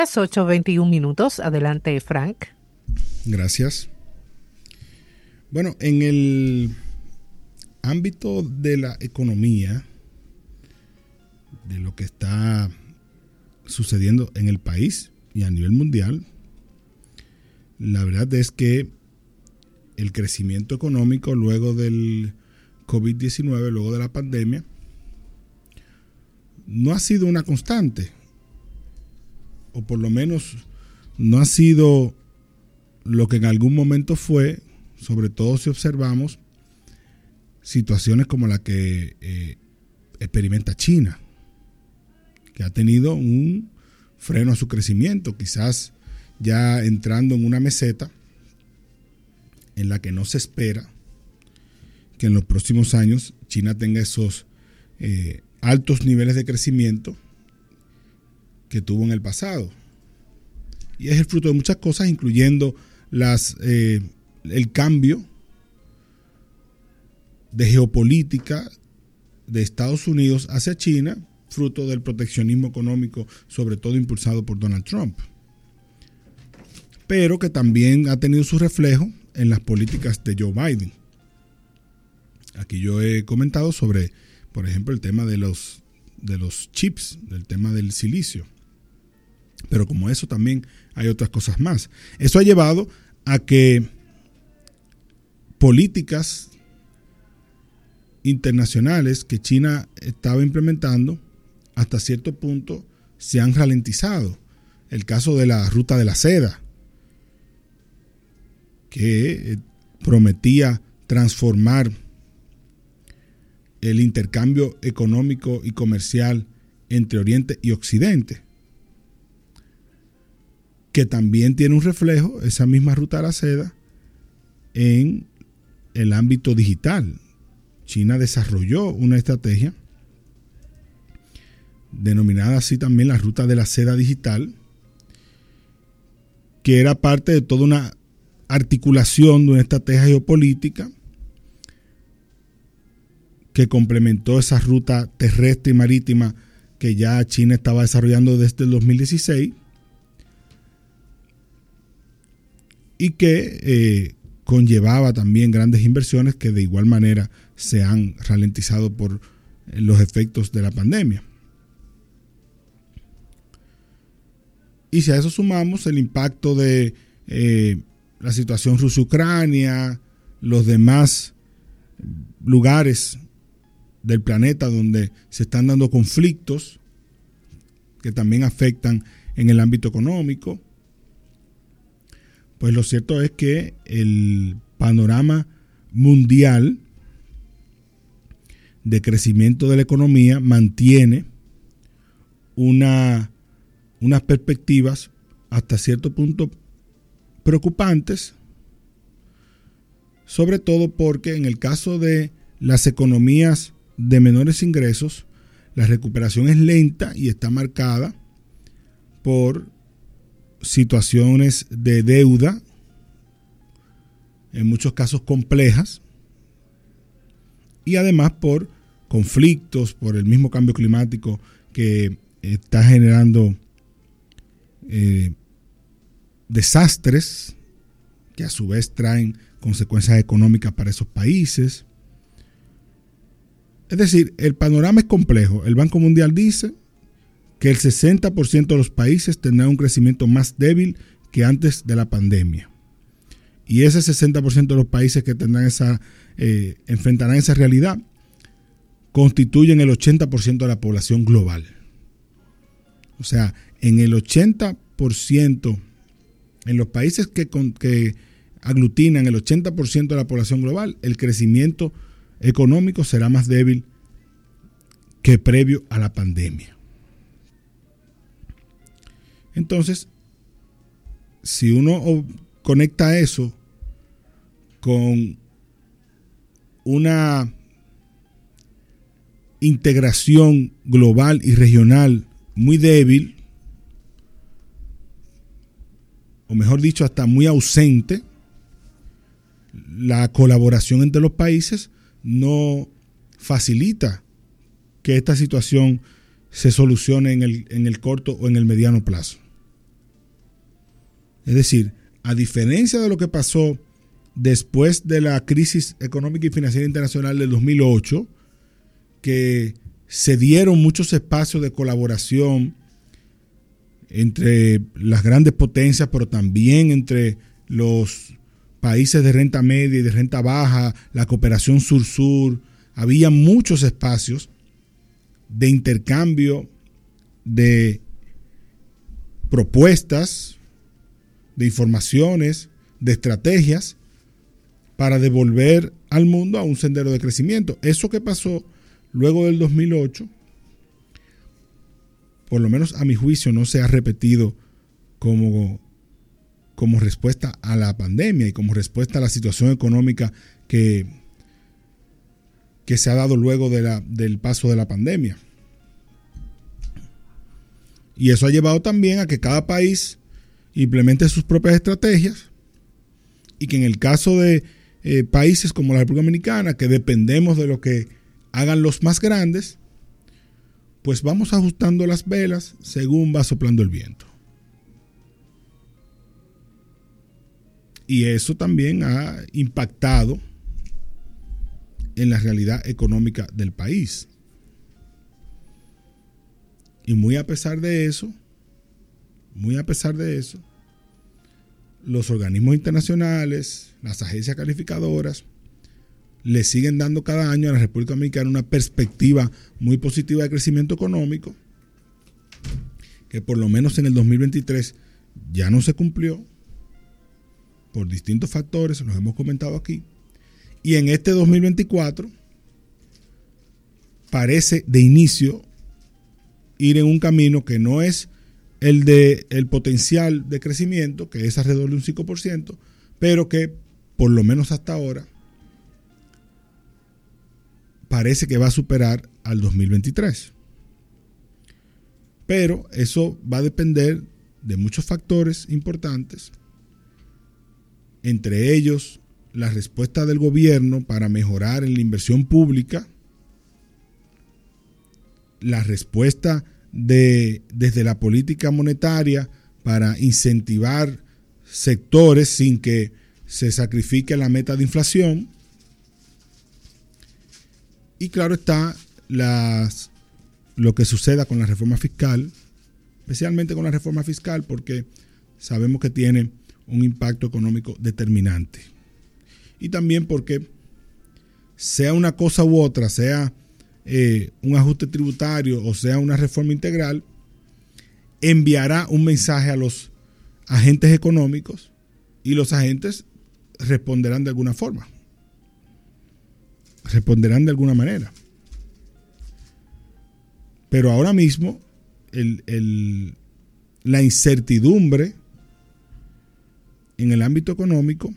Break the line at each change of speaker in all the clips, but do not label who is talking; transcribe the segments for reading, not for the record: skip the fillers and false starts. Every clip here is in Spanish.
Las 8:21. Adelante, Frank.
Gracias. Bueno, en el ámbito de la economía, de lo que está sucediendo en el país y a nivel mundial, la verdad es que el crecimiento económico luego del COVID-19, luego de la pandemia, no ha sido una constante, o por lo menos no ha sido lo que en algún momento fue, sobre todo si observamos situaciones como la que experimenta China, que ha tenido un freno a su crecimiento, quizás ya entrando en una meseta en la que no se espera que en los próximos años China tenga esos altos niveles de crecimiento que tuvo en el pasado. Y es el fruto de muchas cosas, incluyendo el cambio de geopolítica de Estados Unidos hacia China, fruto del proteccionismo económico, sobre todo impulsado por Donald Trump, pero que también ha tenido su reflejo en las políticas de Joe Biden. Aquí yo he comentado sobre, por ejemplo, el tema de los chips, del tema del silicio. Pero como eso también hay otras cosas más. Eso ha llevado a que políticas internacionales que China estaba implementando hasta cierto punto se han ralentizado. El caso de la ruta de la seda, que prometía transformar el intercambio económico y comercial entre Oriente y Occidente, que también tiene un reflejo, esa misma ruta de la seda, en el ámbito digital. China desarrolló una estrategia denominada así también la ruta de la seda digital, que era parte de toda una articulación de una estrategia geopolítica que complementó esa ruta terrestre y marítima que ya China estaba desarrollando desde el 2016 y que conllevaba también grandes inversiones que de igual manera se han ralentizado por los efectos de la pandemia. Y si a eso sumamos el impacto de la situación Rusia-Ucrania, los demás lugares del planeta donde se están dando conflictos que también afectan en el ámbito económico, pues lo cierto es que el panorama mundial de crecimiento de la economía mantiene unas perspectivas hasta cierto punto preocupantes, sobre todo porque en el caso de las economías de menores ingresos, la recuperación es lenta y está marcada por situaciones de deuda, en muchos casos complejas, y además por conflictos, por el mismo cambio climático que está generando desastres que a su vez traen consecuencias económicas para esos países. Es decir, el panorama es complejo. El Banco Mundial dice que el 60% de los países tendrán un crecimiento más débil que antes de la pandemia. Y ese 60% de los países que tendrán enfrentarán esa realidad constituyen el 80% de la población global. O sea, en el 80%, en los países que aglutinan el 80% de la población global, el crecimiento económico será más débil que previo a la pandemia. Entonces, si uno conecta eso con una integración global y regional muy débil, o mejor dicho, hasta muy ausente, la colaboración entre los países no facilita que esta situación se solucione en el corto o en el mediano plazo. Es decir, a diferencia de lo que pasó después de la crisis económica y financiera internacional del 2008, que se dieron muchos espacios de colaboración entre las grandes potencias, pero también entre los países de renta media y de renta baja, la cooperación sur-sur. Había muchos espacios de intercambio de propuestas, de informaciones, de estrategias para devolver al mundo a un sendero de crecimiento. Eso que pasó luego del 2008, por lo menos a mi juicio, no se ha repetido como respuesta a la pandemia y como respuesta a la situación económica que se ha dado luego del paso de la pandemia. Y eso ha llevado también a que cada país implemente sus propias estrategias y que en el caso de países como la República Dominicana, que dependemos de lo que hagan los más grandes, pues vamos ajustando las velas según va soplando el viento. Y eso también ha impactado en la realidad económica del país. Y muy a pesar de eso, los organismos internacionales, las agencias calificadoras, le siguen dando cada año a la República Dominicana una perspectiva muy positiva de crecimiento económico, que por lo menos en el 2023 ya no se cumplió por distintos factores, los hemos comentado aquí, y en este 2024 parece de inicio ir en un camino que no es el potencial de crecimiento, que es alrededor de un 5%, pero que por lo menos hasta ahora parece que va a superar al 2023. Pero eso va a depender de muchos factores importantes, entre ellos la respuesta del gobierno para mejorar en la inversión pública, la respuesta desde la política monetaria para incentivar sectores sin que se sacrifique la meta de inflación. Y claro está lo que suceda con la reforma fiscal, especialmente con la reforma fiscal, porque sabemos que tiene un impacto económico determinante. Y también porque sea una cosa u otra, sea un ajuste tributario o sea una reforma integral, enviará un mensaje a los agentes económicos y los agentes responderán de alguna forma, responderán de alguna manera. Pero ahora mismo la incertidumbre en el ámbito económico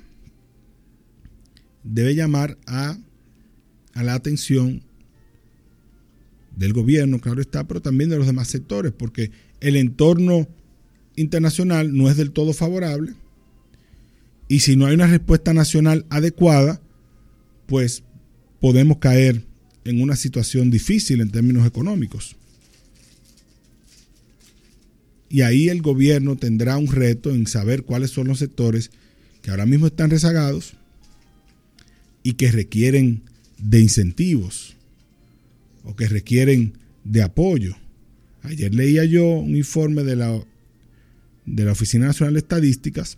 debe llamar a la atención del gobierno, claro está, pero también de los demás sectores, porque el entorno internacional no es del todo favorable y si no hay una respuesta nacional adecuada, pues podemos caer en una situación difícil en términos económicos. Y ahí el gobierno tendrá un reto en saber cuáles son los sectores que ahora mismo están rezagados y que requieren de incentivos o que requieren de apoyo. Ayer leía yo un informe de la Oficina Nacional de Estadísticas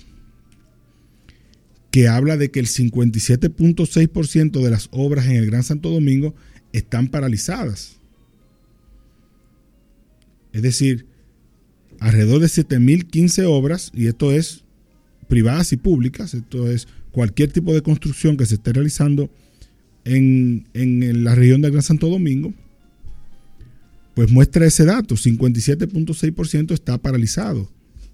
que habla de que el 57.6% de las obras en el Gran Santo Domingo están paralizadas. Es decir, alrededor de 7.015 obras, y esto es privadas y públicas, esto es cualquier tipo de construcción que se esté realizando en la región del Gran Santo Domingo, pues muestra ese dato, 57.6% está paralizado.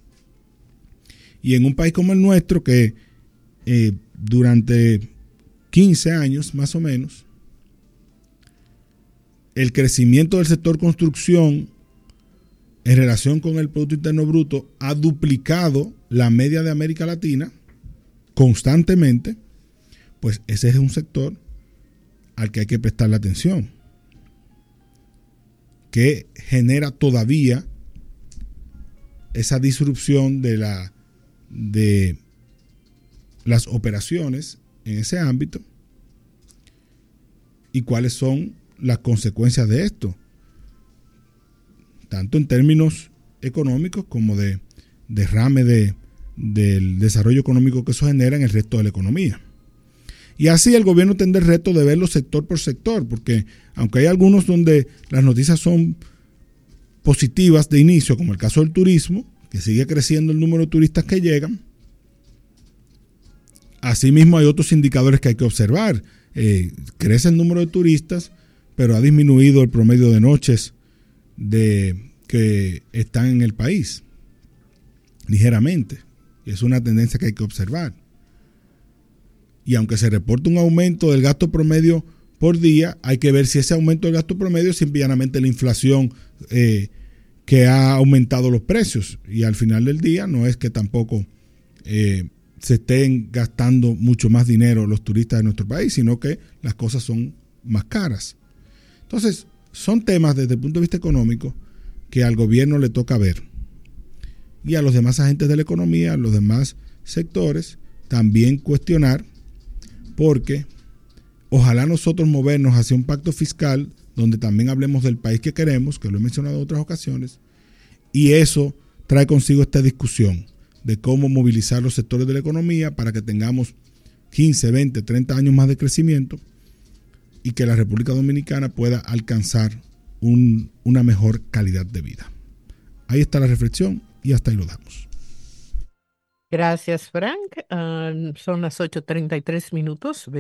Y en un país como el nuestro, que durante 15 años más o menos, el crecimiento del sector construcción en relación con el Producto Interno Bruto ha duplicado la media de América Latina constantemente, pues ese es un sector al que hay que prestarle atención, que genera todavía esa disrupción de de las operaciones en ese ámbito y cuáles son las consecuencias de esto, tanto en términos económicos como de derrame del desarrollo económico que eso genera en el resto de la economía. Y así el gobierno tendrá el reto de verlo sector por sector, porque aunque hay algunos donde las noticias son positivas de inicio, como el caso del turismo, que sigue creciendo el número de turistas que llegan, asimismo hay otros indicadores que hay que observar. Crece el número de turistas, pero ha disminuido el promedio de noches que están en el país, ligeramente. Y es una tendencia que hay que observar. Y aunque se reporta un aumento del gasto promedio por día, hay que ver si ese aumento del gasto promedio es simplemente la inflación que ha aumentado los precios. Y al final del día no es que tampoco se estén gastando mucho más dinero los turistas de nuestro país, sino que las cosas son más caras. Entonces, son temas desde el punto de vista económico que al gobierno le toca ver. Y a los demás agentes de la economía, a los demás sectores, también cuestionar, porque ojalá nosotros movernos hacia un pacto fiscal donde también hablemos del país que queremos, que lo he mencionado en otras ocasiones, y eso trae consigo esta discusión de cómo movilizar los sectores de la economía para que tengamos 15, 20, 30 años más de crecimiento y que la República Dominicana pueda alcanzar una mejor calidad de vida. Ahí está la reflexión y hasta ahí lo damos.
Gracias, Frank. Son las 8:33 minutos.